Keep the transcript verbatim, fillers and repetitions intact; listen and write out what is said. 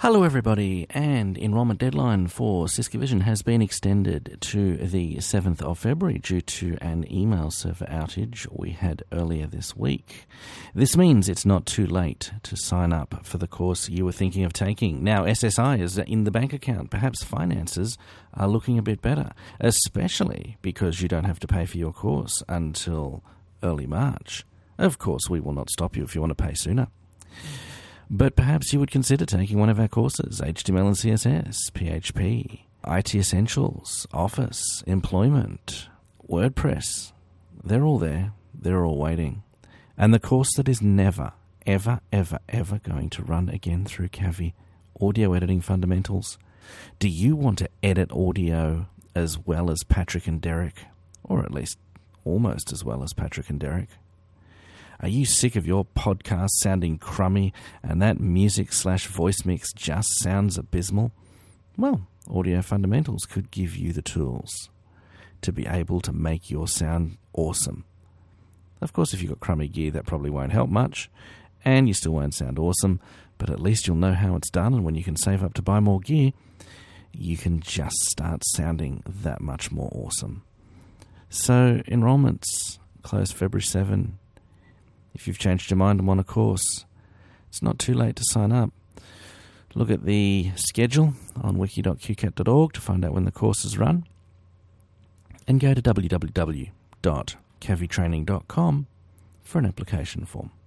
Hello everybody, and enrolment deadline for Cisco Vision has been extended to the seventh of February due to an email server outage we had earlier this week. This means it's not too late to sign up for the course you were thinking of taking. Now S S I is in the bank account. Perhaps finances are looking a bit better, especially because you don't have to pay for your course until early March. Of course, we will not stop you if you want to pay sooner. But perhaps you would consider taking one of our courses: H T M L and C S S, P H P, I T Essentials, Office, Employment, WordPress. They're all there. They're all waiting. And the course that is never, ever, ever, ever going to run again through Cavi, Audio Editing Fundamentals. Do you want to edit audio as well as Patrick and Derek? Or at least almost as well as Patrick and Derek? Are you sick of your podcast sounding crummy and that music slash voice mix just sounds abysmal? Well, Audio Fundamentals could give you the tools to be able to make your sound awesome. Of course, if you've got crummy gear, that probably won't help much, and you still won't sound awesome, but at least you'll know how it's done, and when you can save up to buy more gear, you can just start sounding that much more awesome. So, enrollments close February seventh. If you've changed your mind and want a course, it's not too late to sign up. Look at the schedule on wiki dot q cat dot org to find out when the courses run. And go to w w w dot cavi training dot com for an application form.